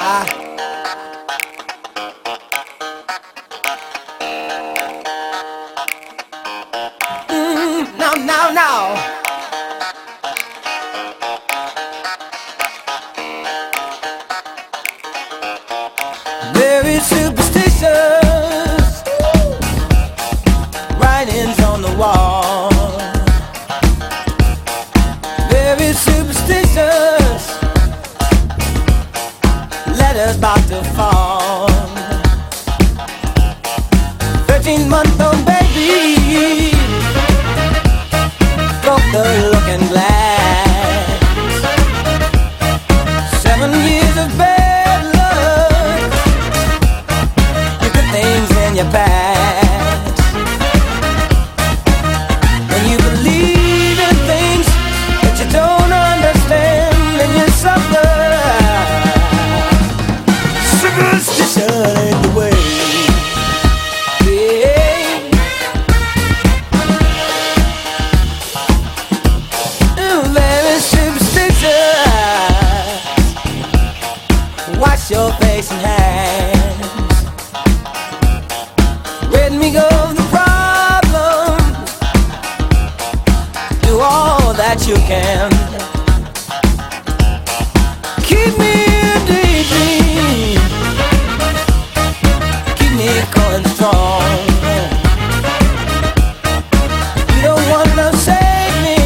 No. Very superstitious writings on the wall. Very superstitious letters about to fall. 13-month-old baby broke the looking glass. 7 years of bad luck, you put things in your past. When you believe in things that you don't understand, then you suffer. Superstition ain't the way. Wash your face and hands. Rid me of the problem. Do all that you can. Keep me in daydream. Keep me going strong. You don't want to save me.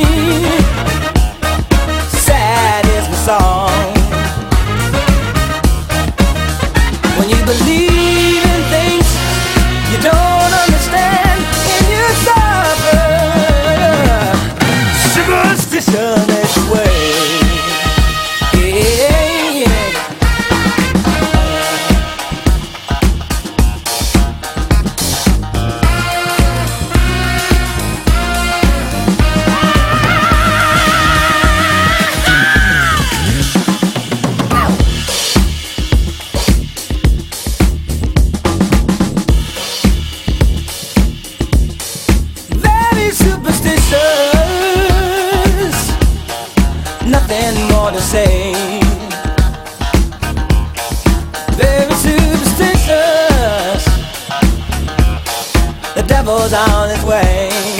Sad is my song. When you believe in things you don't understand and you suffer, superstition is the way. Superstitious, nothing more to say. Very superstitious, the devil's on his way.